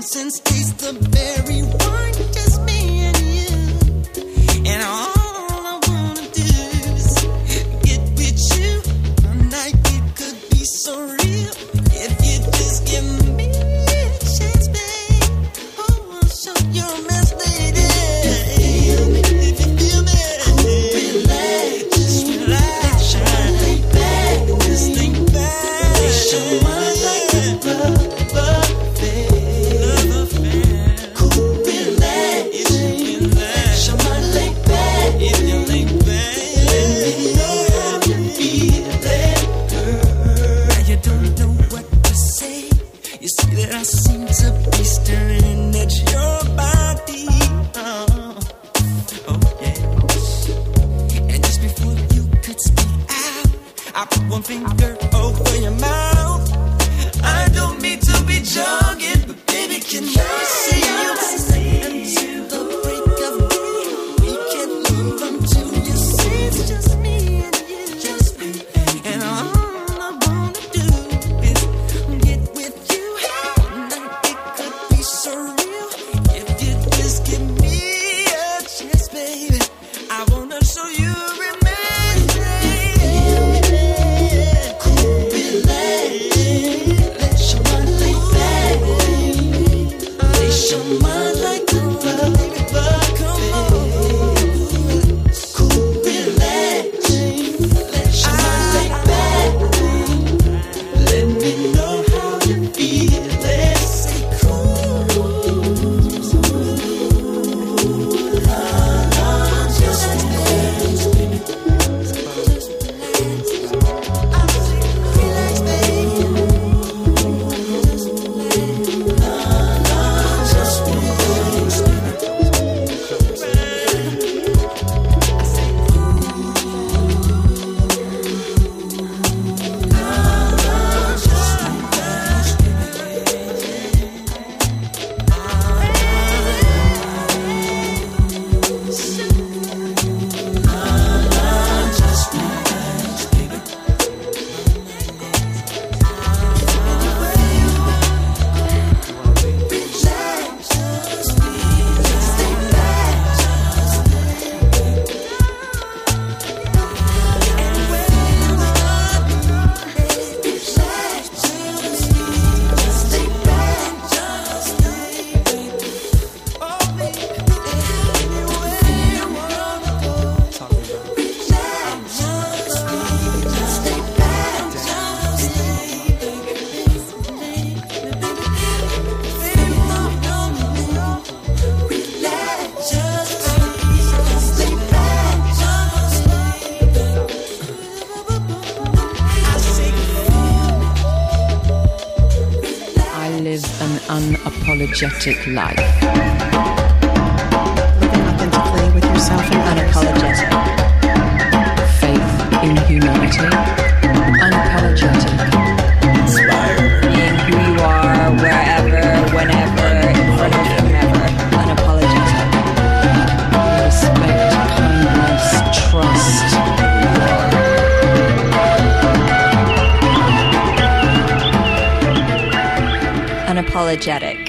nonsense taste the very wine, just me and you. And all I wanna do is get with you. A night it could be so real if you just give me a chance, babe. Oh, I'll show you a mess, lady. If you feel me, relax, just relax, lay back, just think back. It's your mind like a love affair. Cool, relax, if you relax, your mind lay back, if you lay back. Let me know how you feel it, girl. Now you don't know what to say. You see that I seem to be staring at your body. Oh yeah. And just before you could speak out, I put one finger over your mouth. I don't mean to be jogging, but baby, can I see you until the break of day? We can leave until you say it's just me and you, just me. And all I wanna do is get with you. Tonight it could be so real if you just give me a chance, baby. I wanna show you romance. Cool, relax, let your mind lay back. Place your mind like a rubber, come on. Cool, relax, let your mind lay back. Let me know how you feel it. Say cool, just relax, relax, baby. Just relax. I live an unapologetic life. Living authentically with yourself and Unapologetic. Faith in humanity. Unapologetic. Being who you are, wherever, whenever, in front of whomever. Unapologetic. Respect, kindness, trust. Unapologetic.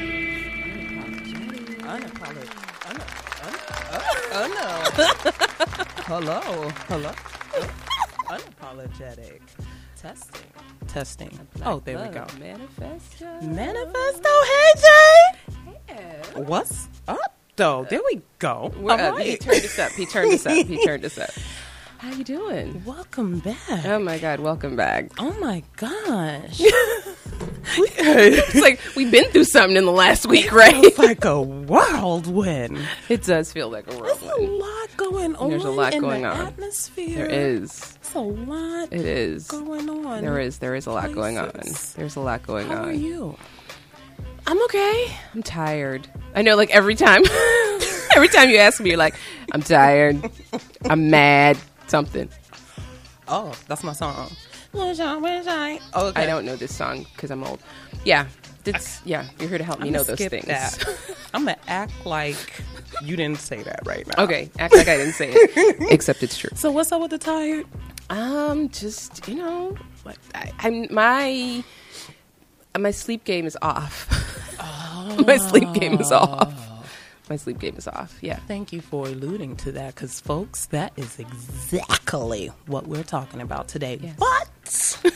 Hello. Unapologetic. Testing. Oh, there we go. Manifesto. Hey, Jay. Yeah. What's up, though? There we go. We're All up. right. He turned us up. How you doing? Welcome back. Oh my God, welcome back. Oh my gosh. It's like we've been through something in the last week, right? It's like a whirlwind. It does feel like a There's a whirlwind. lot going on. There's a lot in going the on. atmosphere. There is. It's a lot It is. going on. There is a lot going on. Places. There's a lot going How on. are you? I'm okay. I'm tired. I know, like every time you ask me, you're like, I'm tired. I'm something. Oh, that's my song. Okay. I don't know this song because I'm old. Yeah. You're here to help me I'm know gonna those skip things. that. I'm going to act like you didn't say that right now. Okay, act like I didn't say it, except it's true. So what's up with the tired? Just my sleep game is off. Oh, My sleep game is off. My sleep game is off. Yeah. Thank you for alluding to that, because, folks, that is exactly what we're talking about today. Yes. But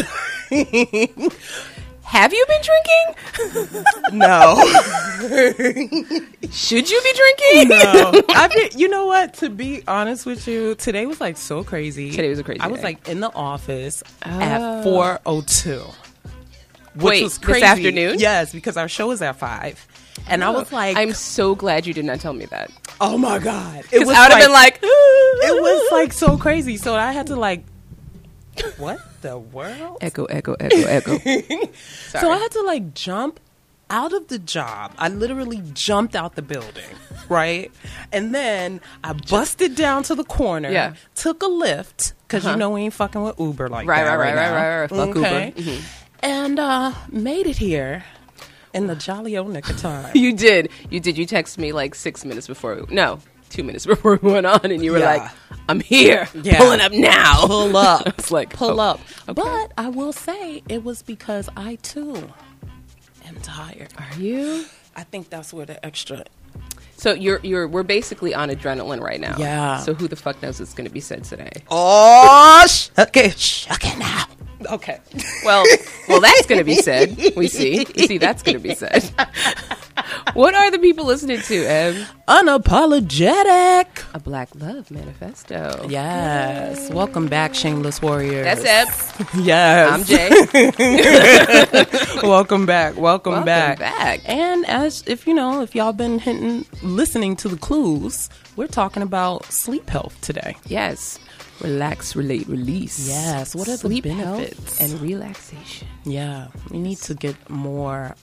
Have you been drinking? no, Should you be drinking? no. You know what? To be honest with you, today was like so crazy. Today was a crazy I was day. like in the office at 4:02. Which Wait, was this crazy. afternoon? Yes, because our show is at 5. And I was like, I'm so glad you did not tell me that. oh my God. It Because I would have been like, it was like so crazy. So I had to like, what the world? echo, echo, echo, echo. So I had to like jump out of the job. I literally jumped out the building, right? And then I busted down to the corner, Yeah. took a lift, because you know we ain't fucking with Uber like Right, that right, now. right. Fuck Okay. Uber. Mhm. And made it here in the jolly old nick of time. You did. You texted me like 6 minutes before. No, 2 minutes before we went on, and you were Yeah. like, "I'm here, Yeah. pulling up now." Pull up. It's like Pull oh, up. okay. But I will say it was because I too am tired. Are you? I think that's where the extra. So we're basically on adrenaline right now. Yeah. So who the fuck knows what's going to be said today? Oh, shuck it now. Okay. Well, that's going to be said. We see. That's going to be said. What are the people listening to, Em? Unapologetic. A Black Love Manifesto. Yes. Welcome back, Shameless Warriors. That's Em. Yes. I'm Jay. Welcome back. Welcome back. back. And if y'all been listening to the clues, we're talking about sleep health today. Yes. Relax, relate, release. Yes. What are the Sleep benefits? health and relaxation. Yeah, we need to get more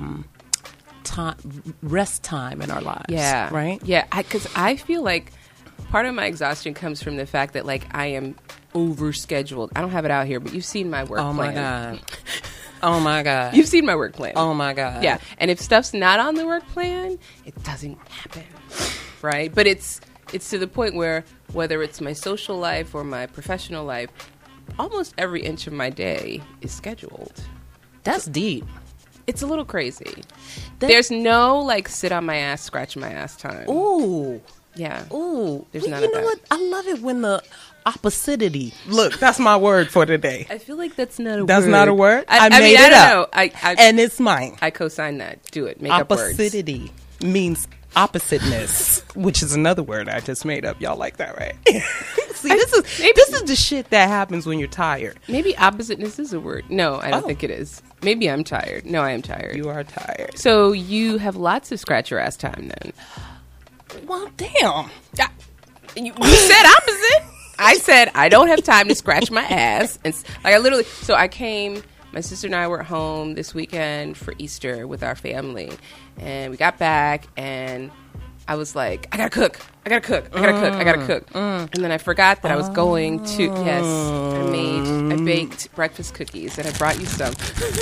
rest time in our lives. Yeah. Right? Yeah. Because I feel like part of my exhaustion comes from the fact that, like, I am overscheduled. I don't have it out here, but you've seen my work Oh, my plan. God. Oh, my God. You've seen my work plan. Oh, my God. Yeah. And if stuff's not on the work plan, it doesn't happen. Right? But it's to the point where whether it's my social life or my professional life, almost every inch of my day is scheduled. That's deep. It's a little crazy. There's no, like, sit on my ass, scratch my ass time. Ooh. Yeah. Ooh. There's none you of know that. what? I love it when the oppositeity. Look, that's my word for today. I feel like that's not a word. That's not a word? I mean, made I it don't up. know. And it's mine. I co-sign that. Do it. Make up words. Oppositeity means oppositeness, which is another word I just made up. Y'all like that, right? See, this is the shit that happens when you're tired. Maybe oppositeness is a word. No, I don't Oh. think it is. Maybe I'm tired. No, I am tired. You are tired. So you have lots of scratch your ass time then. Well, damn. You said opposite. I said I don't have time to scratch my ass. And like I literally, so I came, my sister and I were at home this weekend for Easter with our family. And we got back and I was like, I gotta cook. And then I forgot that I was going to, I baked breakfast cookies and I brought you some.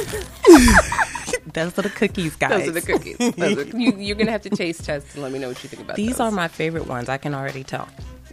Those are the cookies, guys. Those are the cookies. You're going to have to taste test and let me know what you think about These those. are my favorite ones. I can already tell.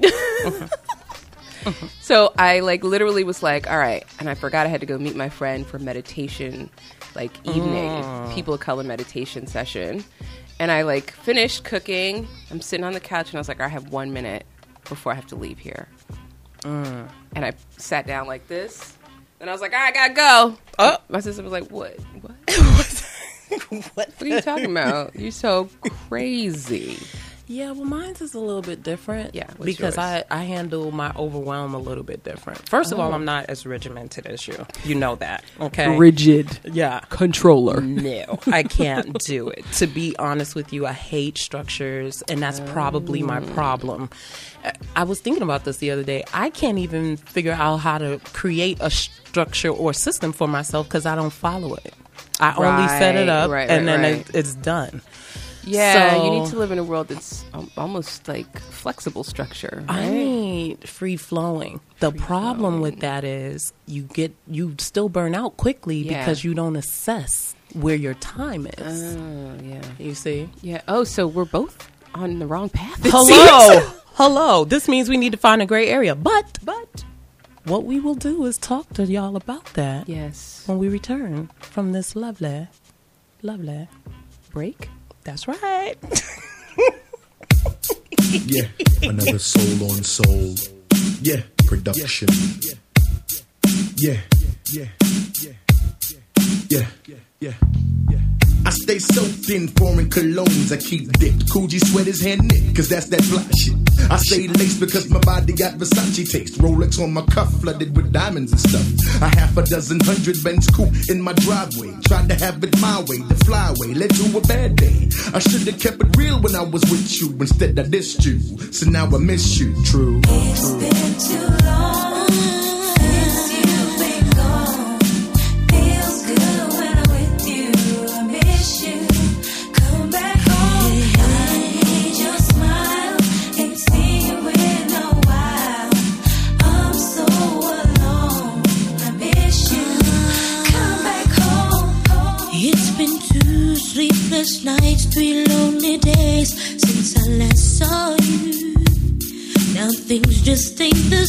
So I like literally was like, all right. And I forgot I had to go meet my friend for meditation, like evening, people of color meditation session. And I like finished cooking. I'm sitting on the couch and I was like, I have 1 minute before I have to leave here. And I sat down like this. And I was like, all right, I gotta go. Oh. My sister was like, what? What? What are you talking about? You're so crazy. Yeah, well, mine's is a little bit different. Yeah, what's because yours? I handle my overwhelm a little bit different. First of all, I'm not as regimented as you. You know that, okay? Rigid. Yeah. Controller. No, I can't do it. To be honest with you, I hate structures, and that's probably my problem. I was thinking about this the other day. I can't even figure out how to create a structure or system for myself because I don't follow it. I only set it up, and then it's done. Yeah, So- you need to live in a world that's almost like flexible structure. Right? I need free flowing. The problem with that is you still burn out quickly Yeah. because you don't assess where your time is. Oh, yeah. You see? Yeah. Oh, so we're both on the wrong path. it Hello. seems. Hello. This means we need to find a gray area. But what we will do is talk to y'all about that Yes. when we return from this lovely break. That's right. Yeah, another soul on soul. Yeah, production. Yeah, yeah, yeah, yeah, yeah, yeah. I stay soaked in foreign colognes. I keep dipped. Coogee sweaters hand knit, cause that's that fly shit. I stay laced because my body got Versace taste. Rolex on my cuff, flooded with diamonds and stuff. A half a dozen 100 Benz coupe in my driveway. Tried to have it my way, the flyway led to a bad day. I should've kept it real when I was with you. Instead I dissed you, so now I miss you. True. It's been too long since you've been gone. Feels good when I'm with you. I miss you. Come back home. I need your smile. Ain't seen you in a while. I'm so alone. I miss you. Come back home. It's been 2 sleepless nights, 3 lonely days since I last saw you. Now things just ain't the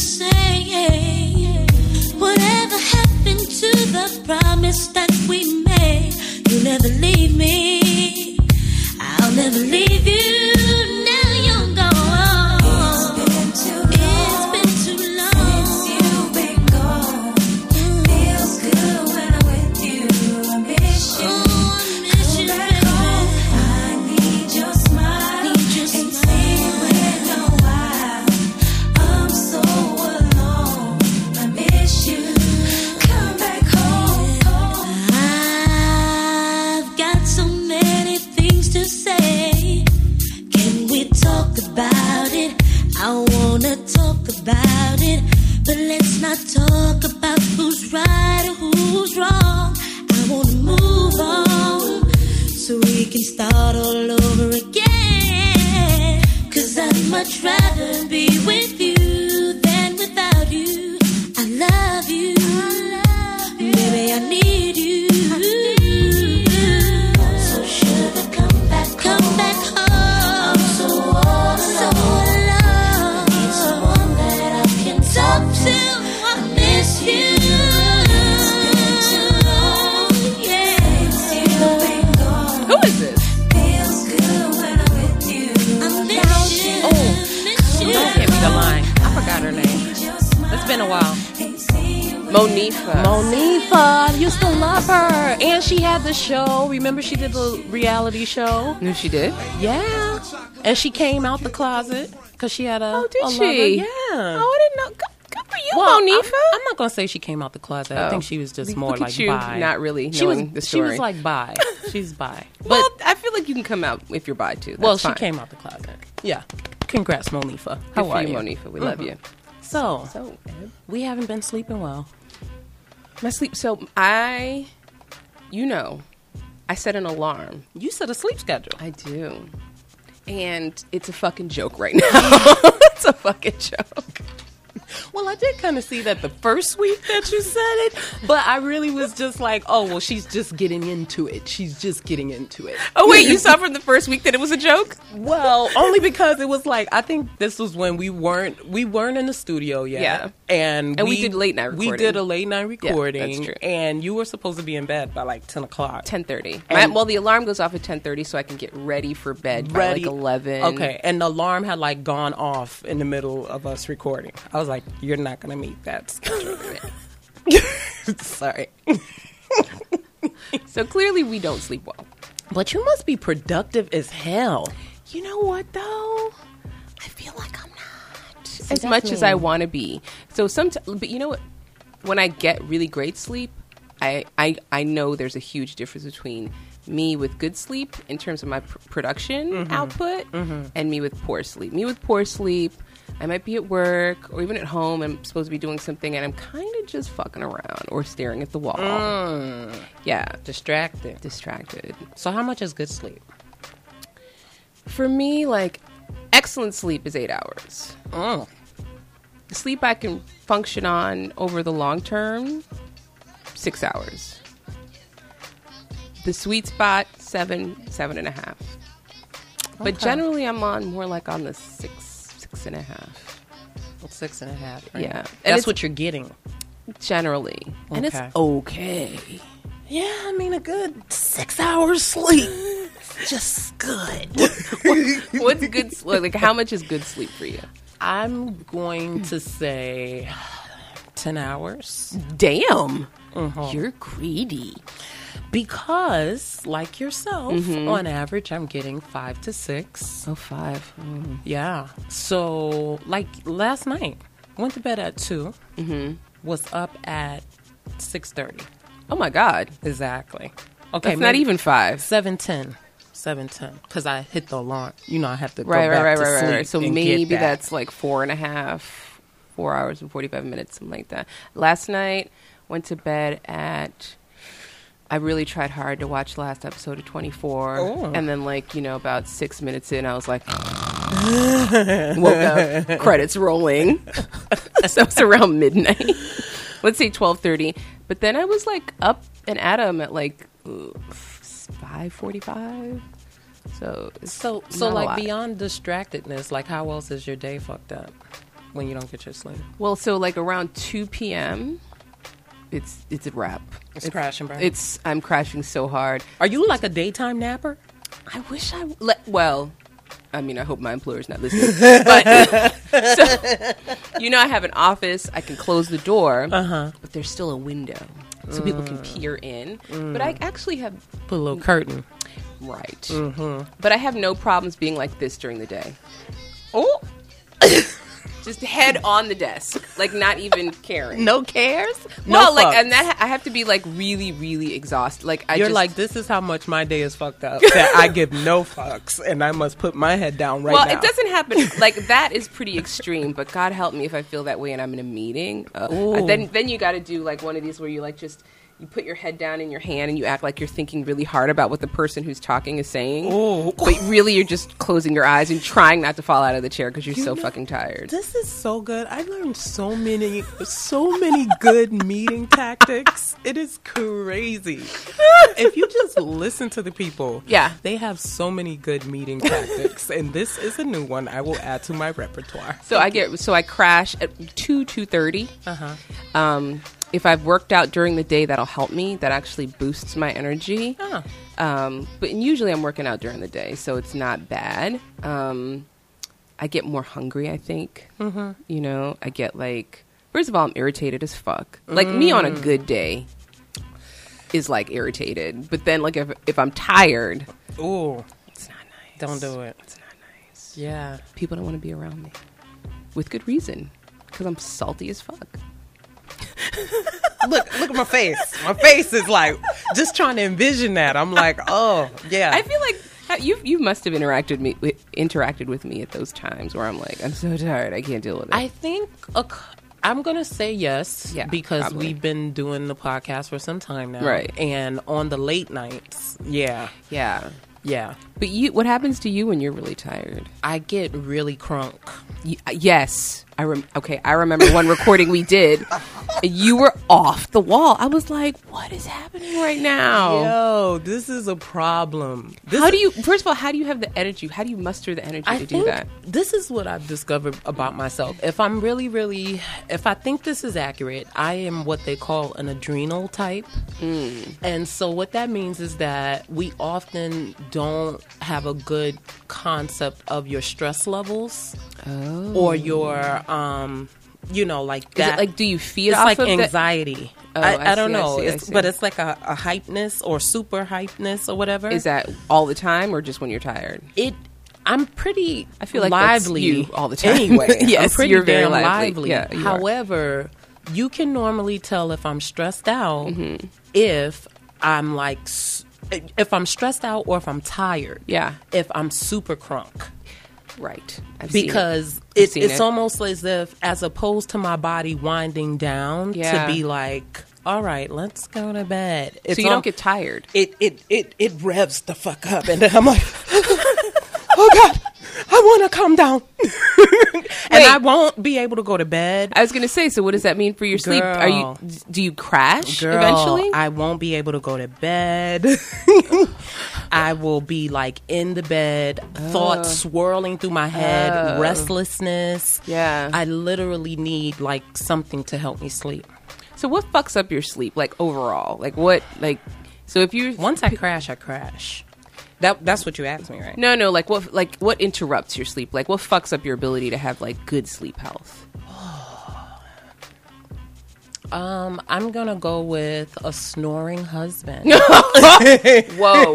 same. Whatever happened to the promise that we made? You'll never leave me. I'll never leave you. Now you're gone. It's been too long since you've been gone. Feels good when I'm with you. I miss you. I miss you, baby. I need your smile. Ain't seen you in a while. I'm so alone. I miss you. Come back home. I've got so many things to say. Can we talk about it? I wanna talk about it, but let's not talk about who's right or who's wrong. I wanna move on so we can start all over again. 'Cause I'd much rather be with you than without you. I love you, baby, I need you. So sugar, come back home. I'm so all alone. I need someone that I can talk to. I miss you. It's been too long, yeah. Since you've been gone. Who is this? Feels good when I'm with you. I miss you. Miss you. Don't give me the line. I forgot her name. It's been a while. Monifa. Monifa, I used to love her. And she had the show. Remember she did the reality show? No, she did. Yeah. And she came out the closet because she had a Oh, did a she? lover. Yeah. Oh, I didn't know. Good for you, Well, Monifa. I'm not going to say she came out the closet. I Oh. think she was just more Look at like you, bi. not really She was, knowing the she story. was like bi. She's bi. But, Well, I feel like you can come out if you're bi too. That's well, fine. she came out the closet. Yeah. Congrats, Monifa. Good How for are you, you? Monifa? We love you. So, So, Ed, we haven't been sleeping well. my sleep. So I set an alarm. You set a sleep schedule. I do, and it's a fucking joke right now. It's a fucking joke. Well, I did kind of see that the first week that you said it, but I really was just like, oh, well, she's just getting into it. She's just getting into it. Oh wait, you saw from the first week that it was a joke? Well, only because it was like, I think this was when we weren't in the studio yet. Yeah. And we did late night We recording. did a late night recording. that's true. And you were supposed to be in bed by like 10 o'clock. 10:30. And- Well, the alarm goes off at 10:30, so I can get ready for bed by like 11. Okay. And the alarm had like gone off in the middle of us recording. I was like, you're not going to meet that schedule. Sorry. So clearly, we don't sleep well. But you must be productive as hell. You know what, though? I feel like I'm not as that's much as me. I want to be. So sometimes, but you know what? When I get really great sleep, I know there's a huge difference between me with good sleep in terms of my production output and me with poor sleep. Me with poor sleep, I might be at work or even at home. I'm supposed to be doing something and I'm kind of just fucking around or staring at the wall. Yeah, Distracted. distracted. So how much is good sleep? For me, like, excellent sleep is 8 hours. Sleep I can function on over the long term, 6 hours. The sweet spot, 7.5. But generally, I'm more like on the 6.5. 6.5. Yeah. And That's it's- what you're getting. Generally. And it's Okay. okay. Yeah, I mean, a good 6 hours sleep. just good. What's good sleep? Like, how much is good sleep for you? I'm going to say 10 hours. Damn. You're greedy. Because, like yourself, on average, I'm getting 5 to 6. Oh, 5. Yeah. So, like last night, went to bed at 2. Was up at 6:30. Oh, my God. Exactly. Okay, That's not even 5. 7:10. 7:10. Because I hit the alarm. You know, I have to go Right. back to sleep. So and maybe get that. that's like 4 hours and 45 minutes, something like that. Last night, went to bed at... I really tried hard to watch the last episode of 24. Oh. And then, like, you know, about 6 minutes in, I was like... woke up, credits rolling. So it's around midnight. Let's say 12:30. But then I was, like, up and at 'em at, like, 5:45. So So not a like lot. beyond distractedness, like how else is your day fucked up when you don't get your sleep? Well, so like around 2 p.m., it's a wrap. It's crash and burn. I'm crashing so hard. Are you like a daytime napper? I wish well, I mean, I hope my employer's not listening. But so, you know, I have an office. I can close the door, but there's still a window, so people can peer in. But I actually have Put a little curtain. right. But I have no problems being like this during the day. Oh, Just head on the desk, like not even caring. no cares. Well, no like, fucks. and that I have to be like really, really exhausted. Like You're just, like, this is how much my day is fucked up. That I give no fucks, and I must put my head down right well, now. it doesn't happen. Like that is pretty extreme. But God help me if I feel that way and I'm in a meeting. Ooh. Then you got to do like one of these where you like just you put your head down in your hand and you act like you're thinking really hard about what the person who's talking is saying. Ooh. But really, you're just closing your eyes and trying not to fall out of the chair because you're so fucking tired. This is so good. I learned so many good meeting tactics. It is crazy. If you just listen to the people, Yeah. they have so many good meeting tactics, and this is a new one I will add to my repertoire. So I crash at 2:30. If I've worked out during the day, that'll help me. That actually boosts my energy. Oh. But usually I'm working out during the day, so it's not bad. I get more hungry, I think. You know, I get like, first of all, I'm irritated as fuck. Like me on a good day is like irritated. But then like if I'm tired, Ooh, it's not nice. don't do it. It's not nice. Yeah. People don't want to be around me. With good reason. Because I'm salty as fuck. Look at my face. My face is like just trying to envision that. I'm like, oh yeah. I feel like you must have interacted with me at those times where I'm like, I'm so tired, I can't deal with it. I think I'm gonna say yes, Yeah, because probably. we've been doing the podcast for some time now, Right. And on the late nights, yeah, yeah. But what happens to you when you're really tired? I get really crunk. Yes. I remember one recording we did. You were off the wall. I was like, what is happening right now? Yo, this is a problem. First of all, how do you have the energy? How do you muster the energy I to think do that? this is what I've discovered about myself. If I'm really, if I think this is accurate, I am what they call an adrenal type. And so what that means is that we often don't have a good concept of your stress levels or your, you know, like Is that. it like, do you feed It's off like of the- anxiety. Oh, I don't see, I know. see, I It's, see. but it's like a hypeness or super hypeness or whatever. Is that all the time or just when you're tired? I'm pretty I feel like that's lively you all the time. Anyway, Yes, I'm pretty you're very damn lively. lively. Yeah, you are. However, you can normally tell if I'm stressed out Mm-hmm. if I'm like if I'm stressed out or if I'm tired. Yeah. If I'm super crunk. Right. I've seen it. Because I've seen it's it. almost as if, as opposed to my body winding down, Yeah. to be like, all right, let's go to bed. So you don't get tired. It revs the fuck up, and then I'm like, oh God, I want to calm down, and I won't be able to go to bed. I was going to say, so what does that mean for your sleep? Girl. Do you crash Girl, eventually? I won't be able to go to bed. I will be like in the bed, thoughts swirling through my head, restlessness. Yeah. I literally need like something to help me sleep. So what fucks up your sleep, like overall? Like what, like, so if you... Once I crash, I crash. That's what you asked me, right? No, like what interrupts your sleep? Like what fucks up your ability to have like good sleep health? I'm gonna go with a snoring husband. Whoa.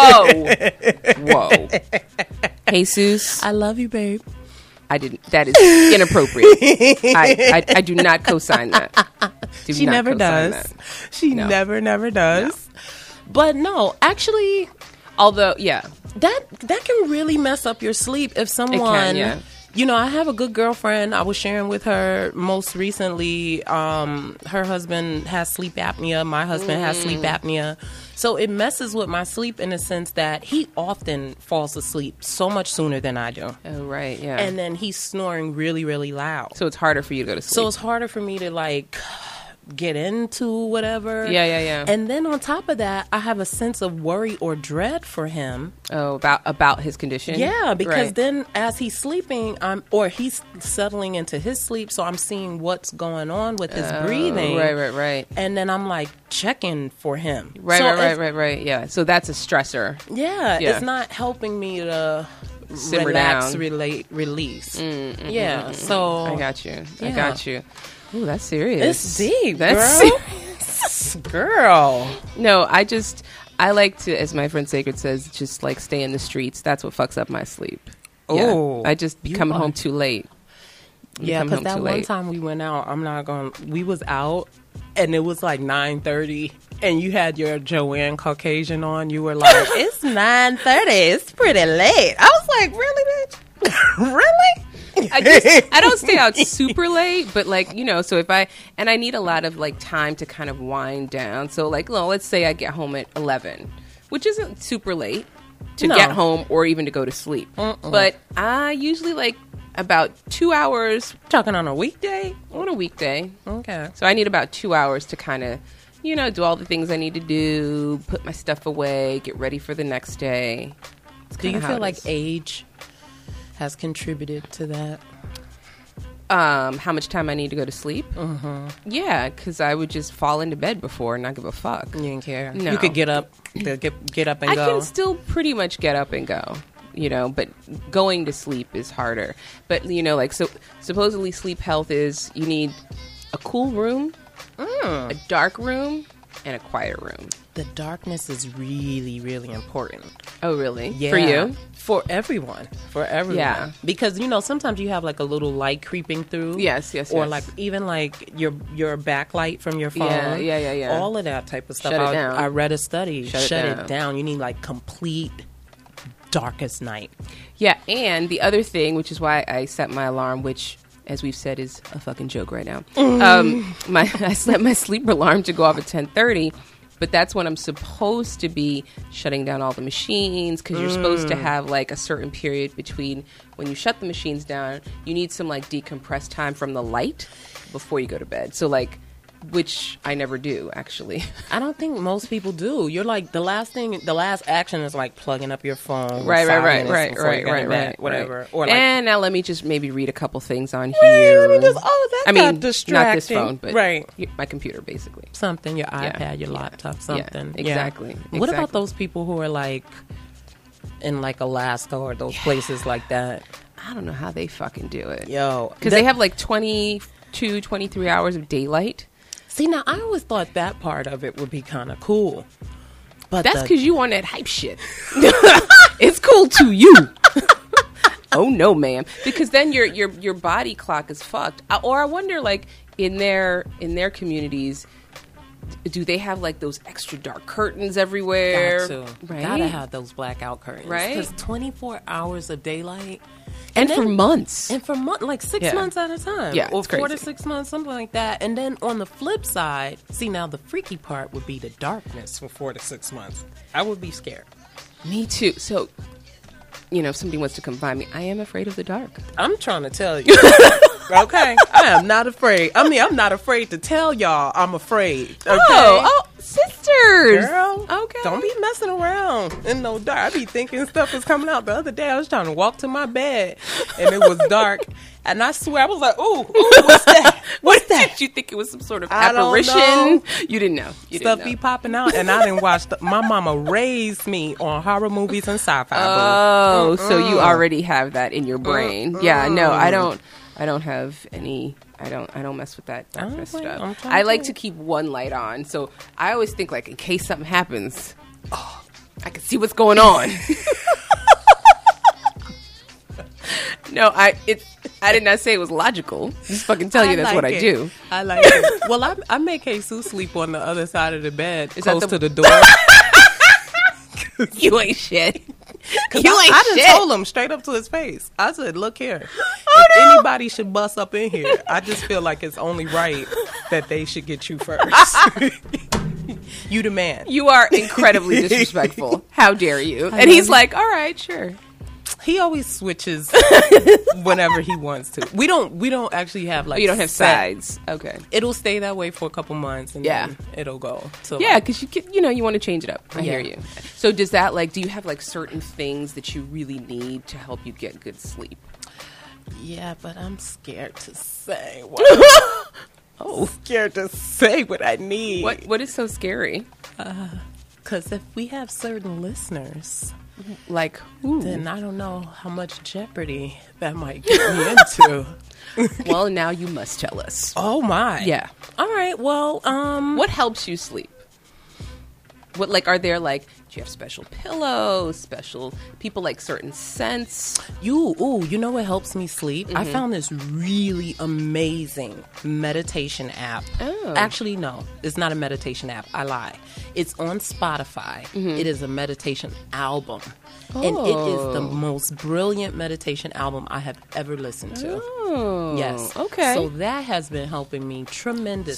Jesus, I love you, babe. I didn't. That is inappropriate. I do not co-sign that. She never does. She never does. No. But no, actually, although yeah, that can really mess up your sleep if someone. It can, yeah. You know, I have a good girlfriend. I was sharing with her most recently. Her husband has sleep apnea. My husband has sleep apnea. So it messes with my sleep in the sense that he often falls asleep so much sooner than I do. Oh, right, yeah. And then he's snoring really, really loud. So it's harder for you to go to sleep. So it's harder for me to, like, get into whatever. Yeah. And then on top of that, I have a sense of worry or dread for him. Oh, about his condition? Yeah, because then as he's sleeping, or he's settling into his sleep, so I'm seeing what's going on with his breathing. Right. And then I'm like checking for him. Right. Yeah. So that's a stressor. Yeah. It's not helping me to simmer relax, down. Release. Yeah. So I got you. Yeah. Ooh, that's serious. It's deep, that's girl. Serious. Girl. No, I like to, as my friend Sacred says, just like stay in the streets. That's what fucks up my sleep. Oh, I just come home too late. Yeah, because that one time we went out, we was out and it was like 9:30 and you had your Joanne Caucasian on. You were like, it's 9:30. It's pretty late. I was like, really, bitch? Really? I don't stay out super late, but like, you know, so if I need a lot of like time to kind of wind down. So like, well, let's say I get home at 11, which isn't super late to get home or even to go to sleep. But I usually like about 2 hours. Talking on a weekday? On a weekday. Okay. So I need about 2 hours to kind of, you know, do all the things I need to do, put my stuff away, get ready for the next day. Do you feel like age has contributed to that? How much time I need to go to sleep? Yeah, because I would just fall into bed before and not give a fuck. You didn't care? No. You could get up and go? I can still pretty much get up and go, you know, but going to sleep is harder. But, you know, like, so supposedly sleep health is you need a cool room, a dark room, and a quiet room. The darkness is really, really important. Oh, really? Yeah. For you? For everyone. Yeah. Because, you know, sometimes you have like a little light creeping through. Yes. Or like even like your backlight from your phone. Yeah. All of that type of stuff. Shut it down. I read a study. Shut it down. You need like complete darkest night. Yeah, and the other thing, which is why I set my alarm, which, as we've said, is a fucking joke right now. I set my sleep alarm to go off at 10:30, but that's when I'm supposed to be shutting down all the machines, because you're supposed to have like a certain period between when you shut the machines down. You need some like decompressed time from the light before you go to bed. So like, which I never do, actually. I don't think most people do. You're like, the last action is like plugging up your phone. Right. Whatever. Or like, and now let me just maybe read a couple things on here. That's distracting. Not this phone, but right. My computer, basically. Something, your iPad, your laptop, something. Yeah, exactly. What about those people who are like in like Alaska or those places like that? I don't know how they fucking do it. Yo. Because they have like 22, 23 hours of daylight. See, now I always thought that part of it would be kind of cool. But that's because you on that hype shit. It's cool to you. Oh no, ma'am. Because then your body clock is fucked. Or I wonder, like in their communities, do they have like those extra dark curtains everywhere? Got to. Right? Gotta have those blackout curtains, right? Because 24 hours of daylight. And for months. And for like 6 months at a time. Yeah, or it's 4 crazy. to 6 months, something like that. And then on the flip side, see, now the freaky part would be the darkness for 4 to 6 months. I would be scared. Me too. So, you know, if somebody wants to come find me, I am afraid of the dark. I'm trying to tell you. Okay? I am not afraid. I mean, I'm not afraid to tell y'all I'm afraid. Okay? Oh, sister. years. Girl, Okay. don't be messing around in no dark. I be thinking stuff is coming out. The other day I was trying to walk to my bed and it was dark. And I swear I was like, ooh, what's that? What's that? Did you think it was some sort of I don't apparition? know. You didn't know. You Stuff didn't know. be popping out, and I didn't watch. My mama raised me on horror movies and sci-fi. Oh, so you already have that in your brain. Yeah, no, I don't have any. I don't mess with that Oh, darkness wait, I'm stuff. trying I like to- to keep one light on, so I always think like in case something happens, I can see what's going on. No, I did not say it was logical. Just fucking tell you that's what I do. I like it. Well, I make Jesus sleep on the other side of the bed, Is that close the- to the door. You ain't shit. Cause You ain't I just shit. told him straight up to his face. I said, "Look here, if anybody should bust up in here, I just feel like it's only right that they should get you first. You the man." You are incredibly disrespectful. How dare you? And he's like, all right, sure. He always switches whenever he wants to. We don't actually have like You don't have set- sides. Okay. It'll stay that way for a couple months, and Yeah. then it'll go. To Yeah, because you want to change it up. I hear Yeah. you. So does that do you have like certain things that you really need to help you get good sleep? yeah, but I'm scared to say what. Scared to say what I need. What is so scary? Because if we have certain listeners, Like, ooh. then I don't know how much jeopardy that might get me into. Well, now you must tell us. Oh my. Yeah. All right. Well, What helps you sleep? What are there do you have special pillows, special people like certain scents? you know what helps me sleep? I found this really amazing meditation app. Oh. Actually, no, it's not a meditation app. I lie. It's on Spotify. It is a meditation album. And it is the most brilliant meditation album I have ever listened to. Oh, Yes. okay. So that has been helping me tremendously.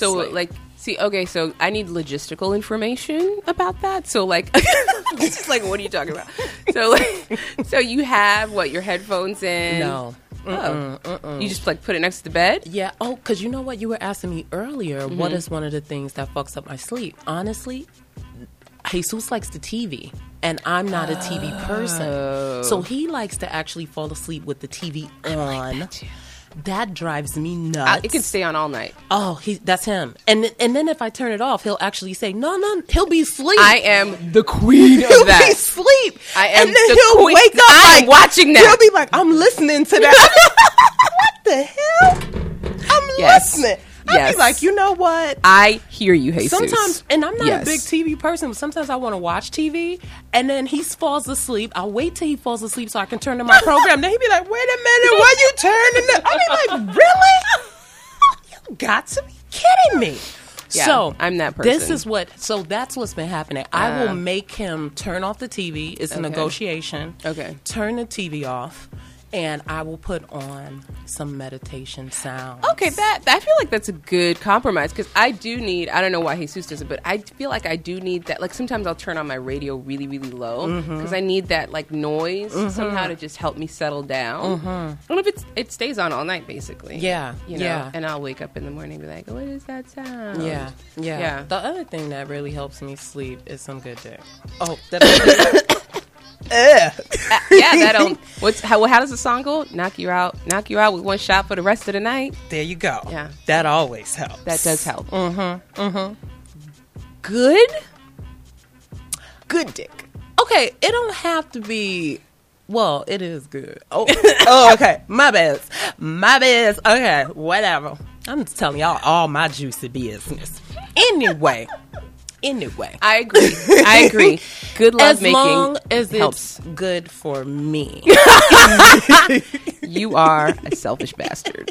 So I need logistical information about that. So it's just what are you talking about? So you have your headphones in? No. You just put it next to the bed? Yeah. Oh, because you know what? You were asking me earlier, what is one of the things that fucks up my sleep? Honestly, Jesus likes the TV, and I'm not a TV person. So he likes to actually fall asleep with the TV on. That drives me nuts. It can stay on all night. Oh, that's him. And then if I turn it off, he'll actually say, no, he'll be asleep. I am the queen of He'll that. be asleep. I am and then the he'll queen. wake up I am watching that. He'll be like, I'm listening to that. What the hell? I'm Yes. listening. I'll Yes. be like, you know what? I hear you, Jesus. Sometimes, and I'm not Yes. a big TV person, but sometimes I want to watch TV, and then he falls asleep. I'll wait till he falls asleep so I can turn to my program. Then he'd be like, wait a minute, why you turning it? I'll be like, really? You got to be kidding me. Yeah, So I'm that person. This is that's what's been happening. I will make him turn off the TV. It's a negotiation. Okay. Turn the TV off, and I will put on some meditation sounds. Okay, I feel like that's a good compromise because I do need. I don't know why Jesus doesn't, but I feel like I do need that. Sometimes I'll turn on my radio really, really low because I need that noise somehow to just help me settle down. And if it stays on all night, basically. Yeah, you know. yeah. And I'll wake up in the morning and be like, "What is that sound?" Yeah. Yeah. The other thing that really helps me sleep is some good dick. Oh, Yeah, that'll. How does the song go? Knock you out with one shot for the rest of the night. there you go. Yeah. That always helps. That does help. Good. Good dick. Okay, it don't have to be. Well, it is good. Oh, okay. My bad. Okay, whatever. I'm just telling y'all all my juicy business. Anyway. I agree. Good love making long as helps. it's good for me. You are a selfish bastard.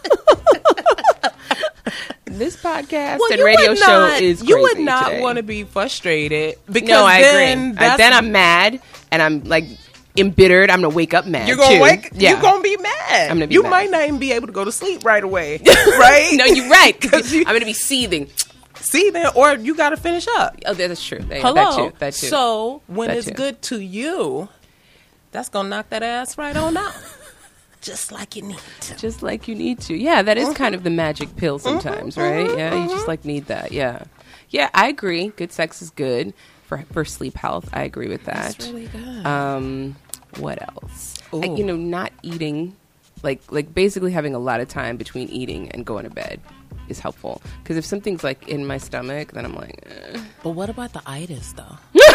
This podcast and you radio would show not- is crazy you would not today. want to be frustrated because No, I then agree. Then I'm mad and I'm embittered. I'm gonna wake up mad. You're gonna too. Yeah. You're gonna be mad. I'm gonna be you mad. might not even be able to go to sleep right away, right? No, you're right. 'Cause you- I'm gonna be seething. See there, or you got to finish up. Oh, that's true. Hello. That too. So when That it's too. good to you, that's gonna knock that ass right on out. Just like you need to. Just like you need to. Yeah, that is kind of the magic pill sometimes, right? Yeah, you just like need that. Yeah. Yeah, I agree. Good sex is good for sleep health. I agree with that. That's really good. What else? Ooh. Not eating, like basically having a lot of time between eating and going to bed is helpful. Because if something's like in my stomach, then I'm like, But what about the itis, though?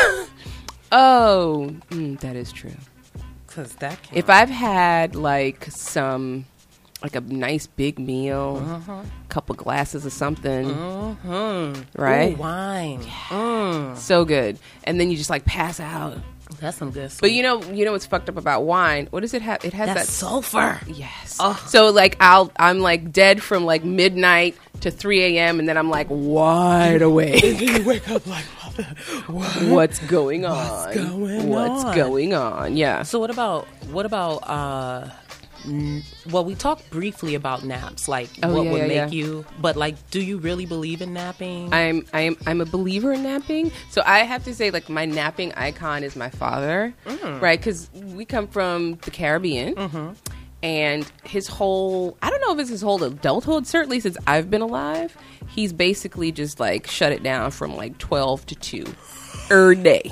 oh, that is true. Because that can... If I've had like a nice big meal, couple glasses of something, right? Ooh, wine. So good. And then you just like pass out. That's some good sleep. But you know what's fucked up about wine? What does it have? It has That's that sulfur. Yes. Oh. So like I'm like dead from like midnight to 3 a.m. and then I'm like wide awake. You wake up like, What's going on? What's going on? Yeah. So what about well, we talked briefly about naps, like what would make you, but like, do you really believe in napping? I'm a believer in napping. So I have to say, like, my napping icon is my father, right? Because we come from the Caribbean, and his whole, I don't know if it's his whole adulthood, certainly since I've been alive, he's basically just like shut it down from like 12 to 2 day.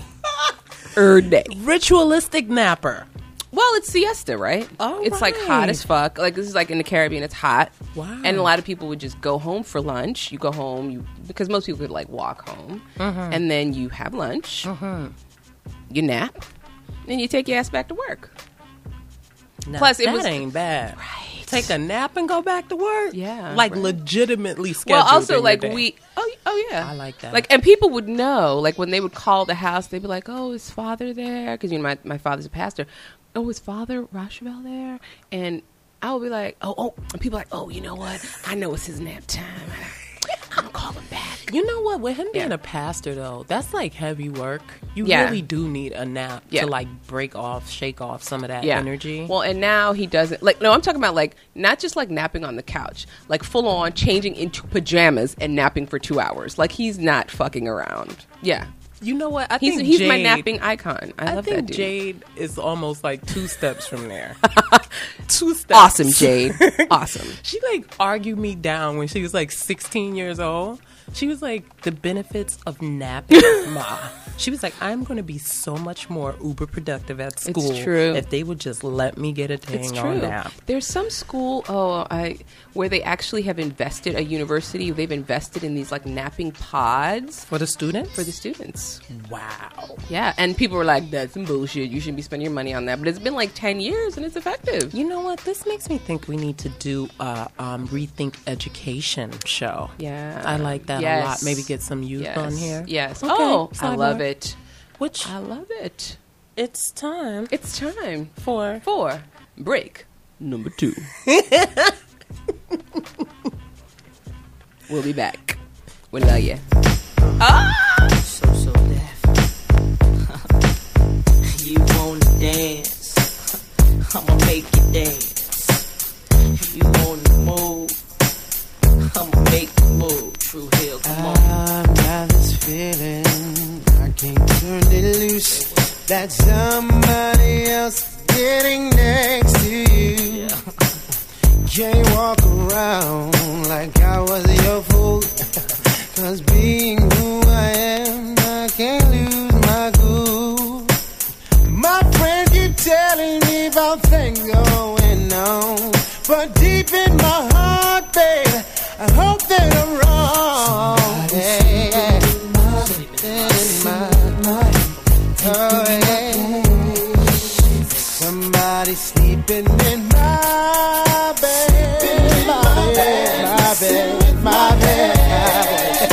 Ritualistic napper. Well, it's siesta, right? Oh, it's like hot as fuck. Like, this is like in the Caribbean, it's hot. Wow. And a lot of people would just go home for lunch. You go home, because most people could like walk home. And then you have lunch. You nap. And you take your ass back to work. Now, Plus, it that was ain't bad. right. Take a nap and go back to work. Yeah, like right. legitimately scheduled. Well, also in your like day. Oh yeah, I like that. Like, and people would know, like when they would call the house, they'd be like, "Oh, is Father there?" Because my father's a pastor. Oh, is Father Rochevelle there? And I would be like, oh, and people are like, oh, you know what? I know it's his nap time. I'm gonna call him back. You know what? With him being a pastor, though, that's like heavy work. You Yeah. really do need a nap Yeah. to like shake off some of that energy. Well, and now he doesn't no, I'm talking about like not just like napping on the couch, like full on changing into pajamas and napping for 2 hours. Like, he's not fucking around. Yeah. You know what? He's Jade, my napping icon. I love that think dude. Jade is almost like 2 steps from there. 2 steps. Awesome, Jade. Awesome. She like argued me down when she was like 16 years old. She was like, the benefits of napping, Ma. She was like, I'm going to be so much more uber productive at school. It's true. If they would just let me get a It's dang true. on nap. There's some school where they actually have invested, a university, they've invested in these like napping pods For the students? for the students. Wow. Yeah, and people were like, that's some bullshit. You shouldn't be spending your money on that. But it's been like 10 years and it's effective. You know what? This makes me think we need to do a Rethink Education show. Yeah. I like that a lot. Maybe get some youth Yes. on here. Yes. Okay, Oh, I sidebar. love it. Which I love it. it's time It's time for. for break number 2. We'll be back. We love you. So deaf. You wanna dance? I'ma make you dance. You wanna move? I'ma make you move. True Hill, come on. I've got this feeling I can't turn it loose. That somebody else getting next to you. Can't walk around like I was your fool. 'Cause being who I am, I can't lose my cool. My friends keep telling me about things going on, but deep in my heart, babe, I hope that I'm wrong. Somebody sleeping in my bed, my bed,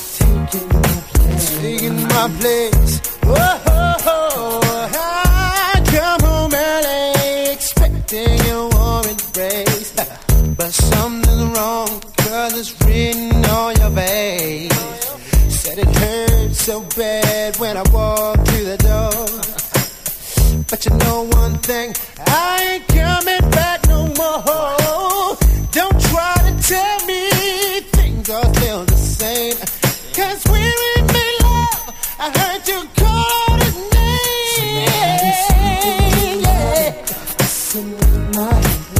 taking my place. Whoa, I come home early, expecting a warm embrace, but something's wrong, 'cause it's written on your face. Said it hurt so bad when I walked through the door. But you know one thing, I ain't coming back no more. Don't try to tell me things are still the same. 'Cause when we made love, I heard you call his name. Yeah. Listen to my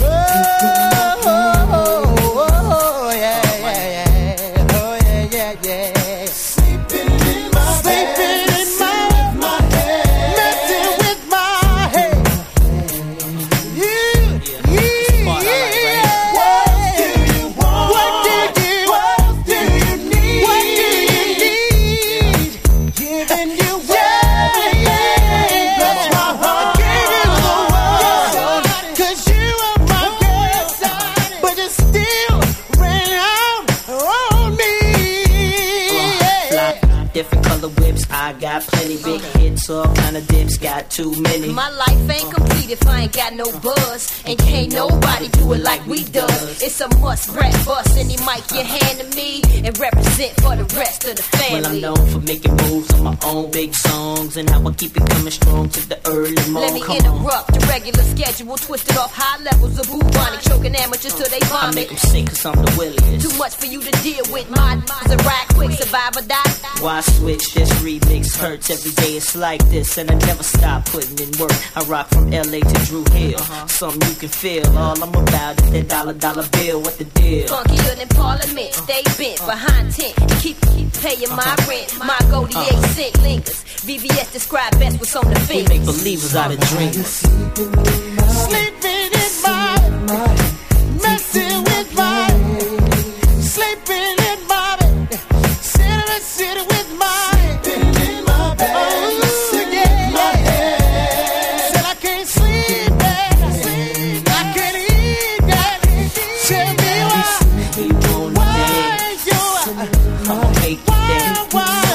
dips, all kind of dips, got too many. My life ain't complete if I ain't got no buzz. And can't nobody do it like we does. It's a must rap bust any mic you hand to me and represent for the rest of the family. Well, I'm known for making moves on my own big songs and how I keep it coming strong to the early morning. Let me interrupt the regular schedule, twisted off high levels of bubonic, choking amateurs till they I make vomit. them sick cause I'm the williest. Too much for you to deal with, my a ride quick, survive or die. Why switch? This remix hurts every day. It's like this, and I never stop putting in work. I rock from LA to Drew Hill. Something you can feel. All I'm about is that dollar bill. What the deal? Funkier than Parliament, stay bent behind tent. Keep paying my rent. My goldie 8 cent lingers. VVS describe best what's on the We fingers. make believers out of dreamers. Sleeping in my messing with my sleeping in my sitting with my in my bed. Oh, yeah. Said I can't sleep, I can't eat, tell me why. You wanna dance? I'ma make you dance.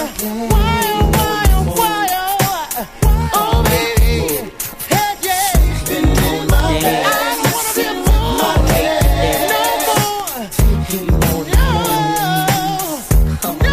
Oh, baby, heck yeah. You wanna dance? I wanna be I'ma make you dance. no more. You wanna move? I'ma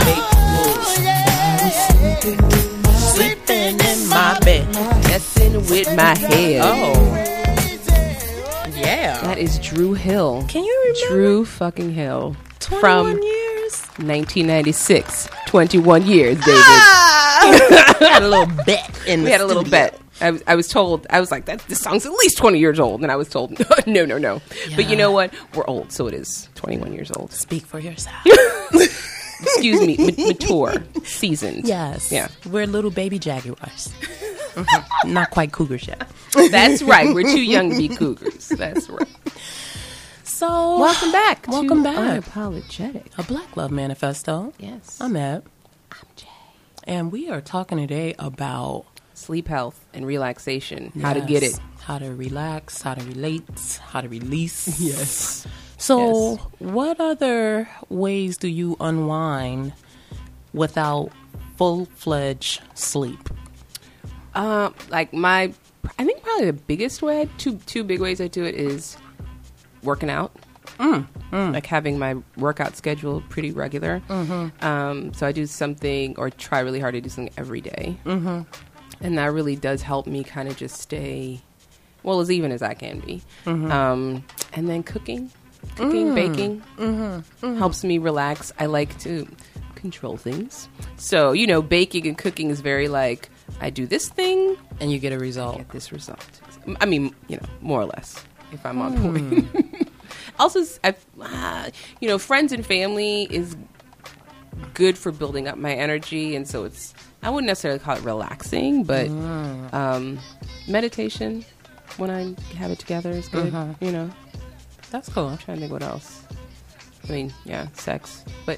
make you move. Sleeping in My bed. Messing with my head. Oh, yeah. That is Drew Hill. Can you remember? Drew fucking Hill. 21 From years. 1996. 21 years, David. We had a little bet in We the had a little studio. bet. I was told, I was like, this song's at least 20 years old. And I was told, no. But you know what? We're old, so it is 21 years old. Speak for yourself. Excuse me, mature, seasoned. Yes. Yeah. We're little baby jaguars. Not quite cougars yet. That's right. We're too young to be cougars. That's right. So, Welcome back. Welcome to back. Unapologetic. A Black Love Manifesto. Yes. I'm Ed. I'm Jay. And we are talking today about Sleep health and relaxation. How to get it. How to relax, how to relate, how to release. Yes. So, what other ways do you unwind without full-fledged sleep? I think probably the biggest way, two big ways I do it is working out. Like having my workout schedule pretty regular. So I do something or try really hard to do something every day. And that really does help me kind of just stay, well, as even as I can be. And then cooking, baking helps me relax. I like to control things. So, baking and cooking is very like, I do this thing, And you get a result. get this result. I mean, more or less, if I'm on point. Also, friends and family is good for building up my energy, and so I wouldn't necessarily call it relaxing, but meditation when I have it together is good. That's cool. I'm trying to think what else. I mean, yeah, sex, but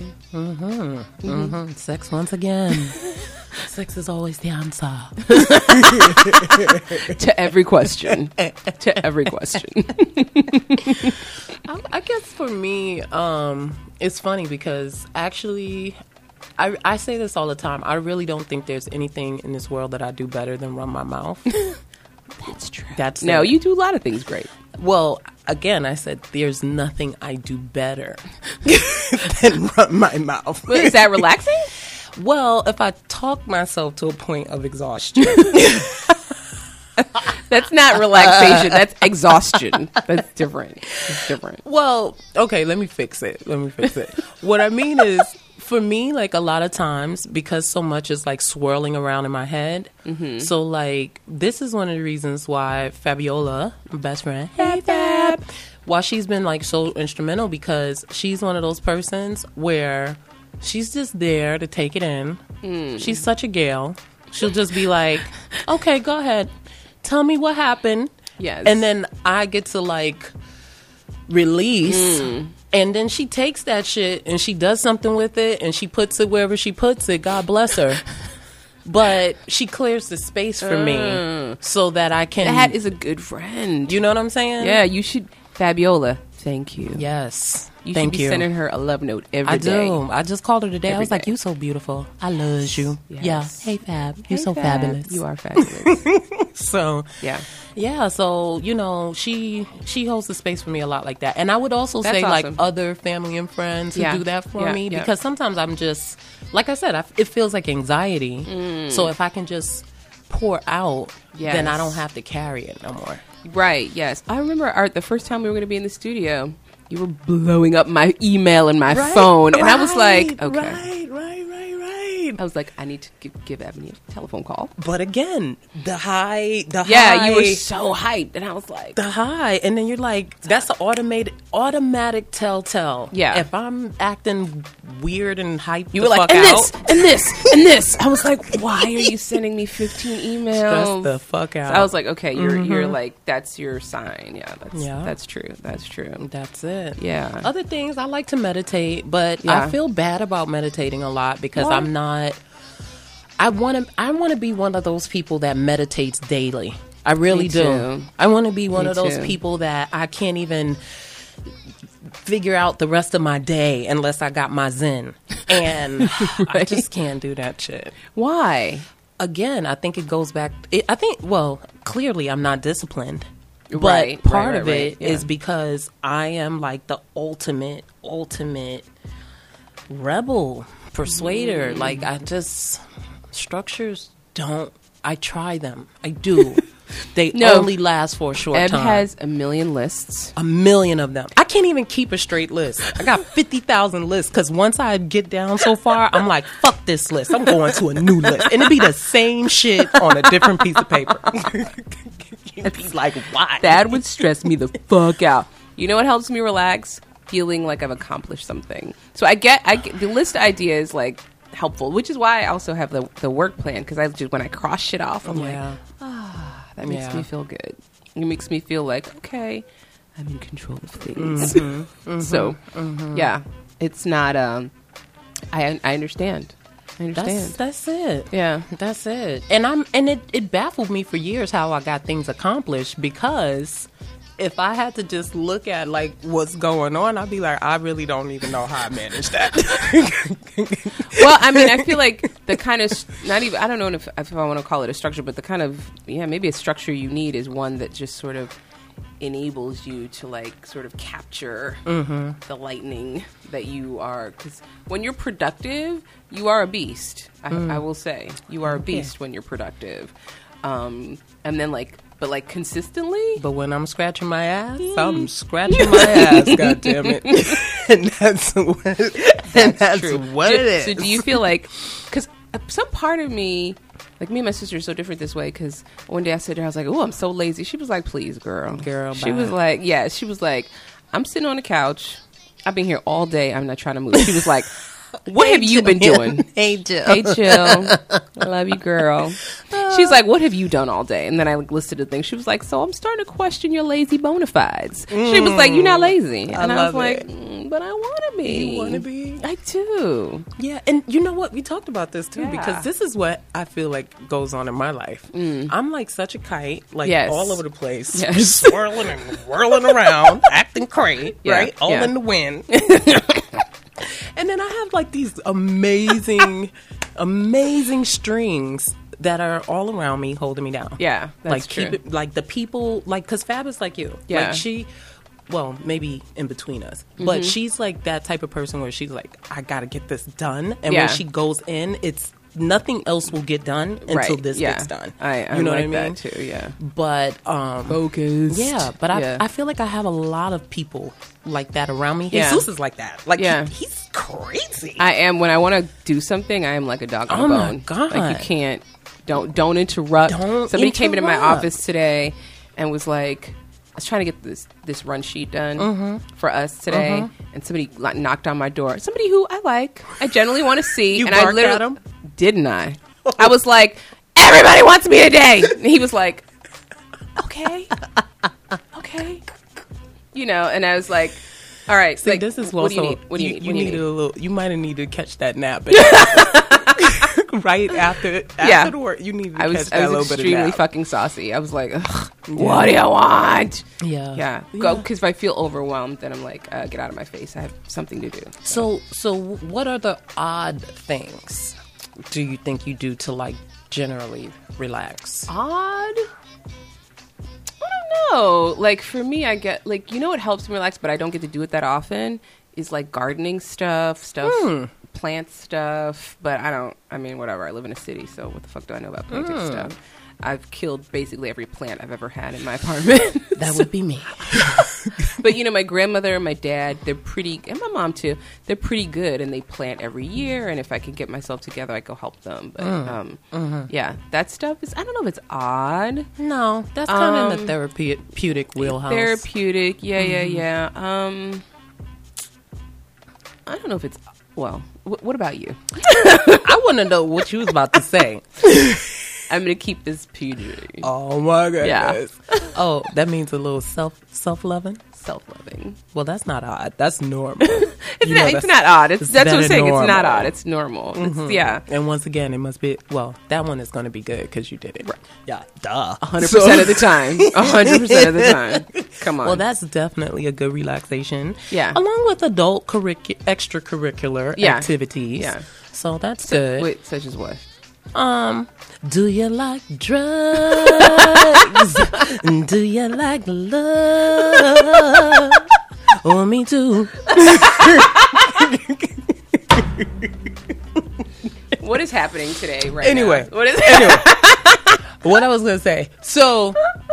Sex once again. Sex is always the answer. to every question, I guess for me, it's funny because actually, I say this all the time. I really don't think there's anything in this world that I do better than run my mouth. That's true. That's No, it. you do a lot of things great. Well, again, I said there's nothing I do better than run my mouth. Well, is that relaxing? Well, if I talk myself to a point of exhaustion. That's not relaxation. That's exhaustion. That's different. It's different. Well, okay, let me fix it. What I mean is, for me, like a lot of times, because so much is like swirling around in my head. So like, this is one of the reasons why Fabiola, my best friend, hey Fab, why she's been like so instrumental, because she's one of those persons where she's just there to take it in. She's such a gal. She'll just be like, okay, go ahead. Tell me what happened. Yes. And then I get to like release. And then she takes that shit and she does something with it and she puts it wherever she puts it. God bless her. But she clears the space for me so that I can. That is a good friend. You know what I'm saying? Yeah, you should. Fabiola, thank you. Yes. You Thank should be you. sending her a love note every I day. do. I just called her today. I Every was like, day. "You so beautiful. I love you." Yes. Yeah. Hey, Fab. You Hey, so Fab. fabulous. You are fabulous. So Yeah. yeah. So she holds the space for me a lot like that. And I would also That's say like awesome. other family and friends who Yeah. do that for Yeah. me Yeah. because sometimes I'm just like I said, it feels like anxiety. So if I can just pour out, then Yes. I don't have to carry it no more. Right, yes. I remember, Art, the first time we were going to be in the studio, you were blowing up my email and my phone. And I was like, okay. Right. I was like, I need to give Ebony a telephone call. But again, the high. Yeah, you were so hyped. And I was like, the high, and then you're like, that's an automatic telltale. Yeah. If I'm acting weird and hyped, you the were like, fuck and out, this, and this, and this. I was like, why are you sending me 15 emails? stress the fuck out. I was like, okay, you're like, that's your sign. Yeah, that's true. That's true. That's it. Yeah. Other things, I like to meditate, but Yeah. I feel bad about meditating a lot because Why? I'm not. I want to be one of those people that meditates daily. I really Me do. too. I want to be one Me of those too. people that I can't even figure out the rest of my day unless I got my Zen. And I Right. just can't do that shit. Why? Again, I think it goes back. Clearly I'm not disciplined. But Right, part right, of right, it yeah. is because I am like the ultimate rebel persuader. Mm. Like I just structures don't. I try them. I do. They No. only last for a short Eb time. has a million lists. a million of them. I can't even keep a straight list. I got 50,000 lists because once I get down so far, I'm like, fuck this list. I'm going to a new list. And it'd be the same shit on a different piece of paper. You'd be like, why? That would stress me the fuck out. You know what helps me relax? Feeling like I've accomplished something. So I get the list idea is like helpful, which is why I also have the work plan because I just when I cross shit off, I'm like, that makes Yeah. me feel good. It makes me feel like okay, I'm in control of things. So yeah, it's not. I understand. I understand. That's it. Yeah. That's it. And it baffled me for years how I got things accomplished because if I had to just look at like what's going on, I'd be like, I really don't even know how I managed that. Well, I mean, I feel like the kind of not even I don't know if I want to call it a structure, but the kind of maybe a structure you need is one that just sort of enables you to like sort of capture the lightning that you are. Because when you're productive, you are a beast. I will say you are a beast when you're productive, and then but like consistently. But when I'm scratching my ass, I'm scratching my ass, God damn it. And that's True. what it is. So do you feel like, because some part of me, like me and my sister are so different this way, because one day I said to her, I was like, oh, I'm so lazy. She was like, please, girl. She was like, yeah, she was like, I'm sitting on the couch. I've been here all day. I'm not trying to move. She was like, what have you been doing? Hey, Jill. Hey, Jill. I love you, girl. She's like, what have you done all day? And then I listed the things. She was like, so I'm starting to question your lazy bona fides. She was like, you're not lazy. And I was love like, it. but I want to be. You want to be? I do. Yeah, and you know what? We talked about this too Yeah. because this is what I feel like goes on in my life. I'm like such a kite, like Yes. all over the place, Yes. swirling and whirling around, acting crazy, Yeah, right? All yeah. in the wind. And then I have like these amazing strings that are all around me, holding me down. Yeah, that's like true. keep it, like the people, like because Fab is like you. Yeah. Like well, maybe in between us, Mm-hmm. but she's like that type of person where she's like, I got to get this done, and Yeah. when she goes in, it's nothing else will get done until Right, this yeah. gets done. I you know like what I mean? that too, yeah. But Focused. yeah, but Yeah. I feel like I have a lot of people like that around me. Yeah. Jesus is like that. Like Yeah. he's crazy. I am. When I want to do something, I am like a dog on Oh a my bone. God. Like you can't. Don't interrupt. Don't Somebody came into my interrupt. office today and was like, I was trying to get this run sheet done Mm-hmm. for us today, and somebody like, knocked on my door. Somebody who I like, I generally want to see. You and I barked literally at him? didn't I? I was like, everybody wants me today, and he was like, okay. You know, and I was like, all right. See, like, this is what do you also need? What do you need? you What do need need? a little. You might have needed to catch that nap right after Yeah. the work. You need to I catch was that little bit of extremely nap. fucking saucy. I was like, ugh, what do you want? Yeah. Yeah. Go, because if I feel overwhelmed, then I'm like, get out of my face. I have something to do. So what are the odd things do you think you do to like generally relax? Odd? I don't know. Like, for me, I get, like, you know what helps me relax, but I don't get to do it that often, is like gardening stuff, plant stuff. But I mean, whatever. I live in a city, so what the fuck do I know about planting stuff? I've killed basically every plant I've ever had in my apartment. That would be me. But, you know, my grandmother and my dad, they're pretty, and my mom too, they're pretty good, and they plant every year, and if I can get myself together, I go help them. But, yeah, that stuff is, I don't know if it's odd. No, that's kind of in the therapeutic wheelhouse. Therapeutic, yeah. I don't know if it's, well, what about you? I want to know what you was about to say. I'm going to keep this PG. Oh my goodness. Yeah. Oh, that means a little self-loving? Self-loving. Well, that's not odd. That's normal. It's not odd. That's what I'm very saying. normal. It's not odd. It's normal. It's, yeah. And once again, it must be, well, that one is going to be good because you did it. Right. Yeah, duh. 100% of the time. 100% of the time. Come on. Well, that's definitely a good relaxation. Yeah. Along with adult extracurricular activities. Yeah. So that's good. Wait, such as what? Do you like drugs? Do you like love? Oh, me too. What is happening today right Anyway. now? What is What I was going to say. So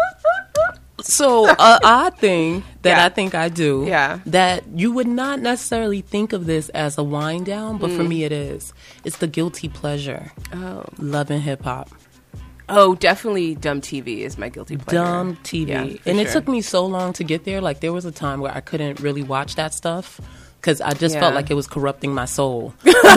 a odd thing that I think I do that you would not necessarily think of this as a wind down, but for me it is. It's the guilty pleasure. Oh. Loving hip hop. Oh, definitely Dumb TV is my guilty pleasure. Dumb TV. Yeah, and it sure. took me so long to get there. Like, there was a time where I couldn't really watch that stuff because I just felt like it was corrupting my soul.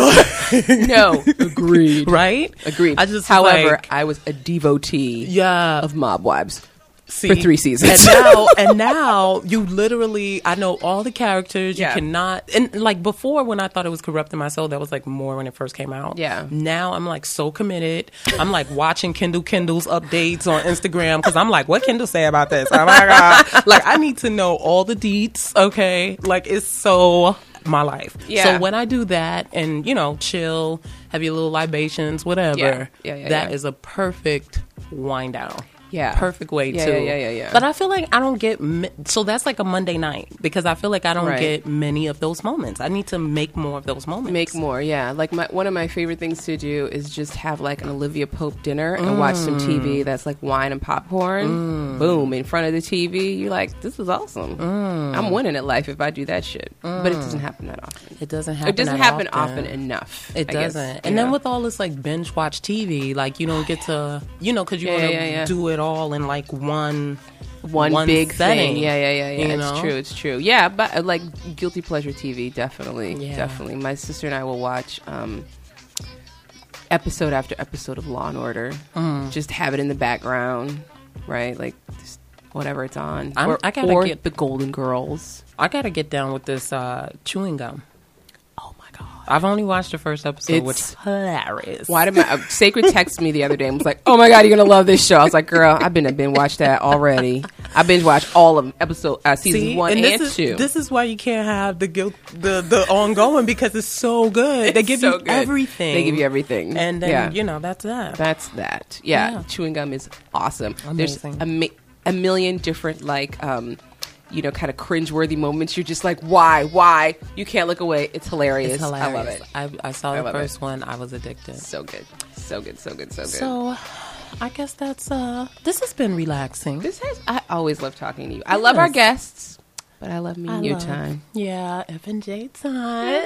No. Agreed. Right? Agreed. I just, however, like, I was a devotee of Mob Wives. See, for 3 seasons. And now you literally, I know all the characters. You cannot, and like before when I thought it was corrupting my soul, that was like more when it first came out. Yeah. Now I'm like so committed. I'm like watching Kendall's updates on Instagram because I'm like, what Kendall say about this? Oh my God. Like, I need to know all the deets, okay? Like, it's so my life. Yeah. So when I do that and, you know, chill, have your little libations, whatever, that is a perfect wind down. Yeah. Perfect way to. Yeah. But I feel like I don't get. So that's like a Monday night because I feel like I don't get many of those moments. I need to make more of those moments. Make more, yeah. Like one of my favorite things to do is just have like an Olivia Pope dinner and watch some TV that's like wine and popcorn. Boom, in front of the TV. You're like, this is awesome. I'm winning at life if I do that shit. But it doesn't happen that often. It doesn't happen. It doesn't happen often enough. It doesn't. And then with all this like binge watch TV, like you don't get to, you know, because you want to do it all in like one big setting. thing. Yeah. You It's true. Yeah, but like guilty pleasure TV, definitely. My sister and I will watch episode after episode of Law and Order. Just have it in the background, right? Like just whatever it's on. Or get the Golden Girls. I gotta get down with this chewing gum. I've only watched the first episode, which is hilarious. Why did Sacred texted me the other day and was like, "Oh my God, you're gonna love this show." I was like, "Girl, I've been watched that already. I've binge watched all of season 1 and 2." This is why you can't have the ongoing because it's so good. They give you everything. They give you everything, and then you know that's that. That's that. Yeah, chewing gum is awesome. Amazing. There's a million different like. You know, kind of cringeworthy moments. You're just like, why? You can't look away. It's hilarious. I love it. I saw the first one. I was addicted. So good. So, I guess that's, this has been relaxing. I always love talking to you. I love our guests, but I love me and you time. Yeah, F&J time.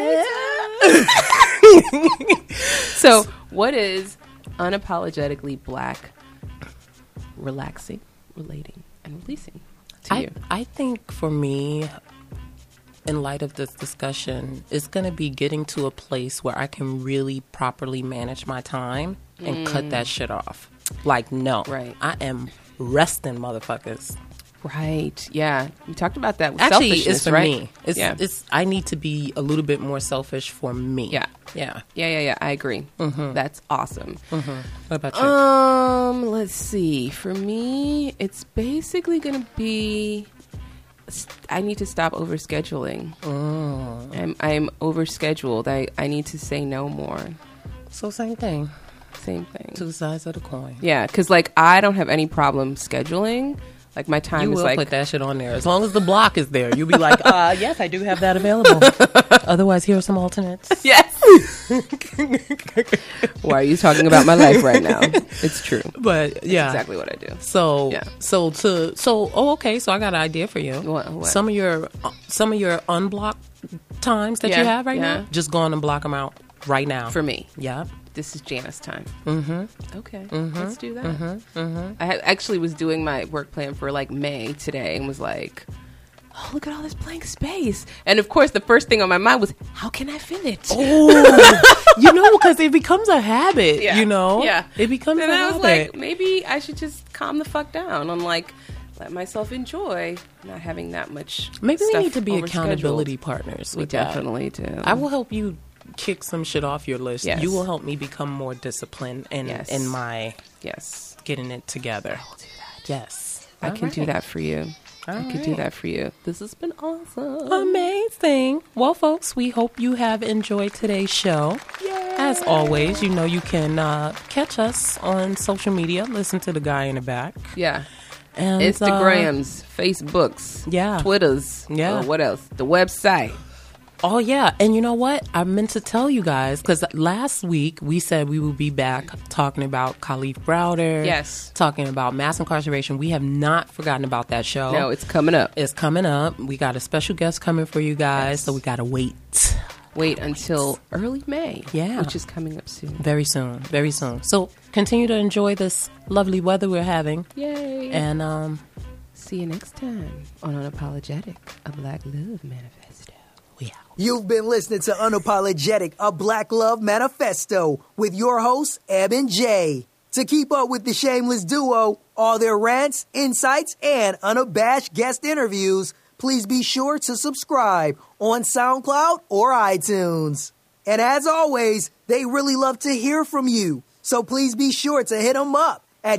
So, what is unapologetically black relaxing, relating, and releasing? I think for me, in light of this discussion, it's going to be getting to a place where I can really properly manage my time and cut that shit off. Like, no. Right. I am resting, motherfuckers. Right. Yeah. We talked about that with Actually, selfishness, it's for right? me. It's I need to be a little bit more selfish for me. Yeah. Yeah. Yeah. I agree. That's awesome. What about you? Let's see. For me, it's basically going to be I need to stop overscheduling. I'm overscheduled. I need to say no more. So same thing. Same thing. Two sides of the coin. Yeah, because like I don't have any problem scheduling. Like my time You is will like put that shit on there as long as the block is there. You'll be like, yes, I do have that available. Otherwise, here are some alternates. Yes. Why are you talking about my life right now? It's true. But yeah, That's exactly what I do. So Yeah. Okay. So I got an idea for you. What? Some of your unblocked times that Yeah, you have right yeah. now, just go on and block them out right now. For me, Yeah. this is Janice time. Okay, let's do that. I actually was doing my work plan for like May today and was like, oh, look at all this blank space. And of course, the first thing on my mind was, how can I fill it? Oh, because it becomes a habit. Yeah. You know. Yeah. It becomes And a I habit. was like, maybe I should just calm the fuck down and like let myself enjoy not having that much. Maybe we stuff need to be overscheduled. accountability partners. We With that. definitely do. I will help you kick some shit off your list. Yes. You will help me become more disciplined Yes. in my Yes, getting it together. I will do that. Yes. I can do that for you. I could do right. that for you. This has been awesome. Amazing. Well, folks, we hope you have enjoyed today's show. As always, you know you can catch us on social media. Listen to the guy in the back. Yeah. And, Instagrams, Facebooks, Yeah. Twitters. Yeah. What else? The website. Oh, yeah. And you know what? I meant to tell you guys, because last week we said we would be back talking about Khalif Browder. Yes. Talking about mass incarceration. We have not forgotten about that show. No, it's coming up. It's coming up. We got a special guest coming for you guys, Yes. so we got to wait. Wait until early May. Yeah. Which is coming up soon. Very soon. Very soon. So continue to enjoy this lovely weather we're having. Yay. And see you next time on Unapologetic, a Black Love Manifesto. we out. You've been listening to Unapologetic, a Black Love Manifesto with your hosts, Eb and Jay. To keep up with the Shameless Duo, all their rants, insights, and unabashed guest interviews, please be sure to subscribe on SoundCloud or iTunes. And as always, they really love to hear from you. So please be sure to hit them up at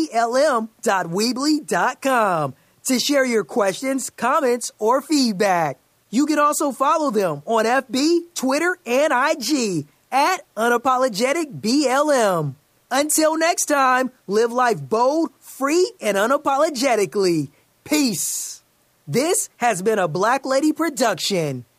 ublm.weebly.com to share your questions, comments, or feedback. You can also follow them on FB, Twitter, and IG at UnapologeticBLM. Until next time, live life bold, free, and unapologetically. Peace. This has been a Black Lady production.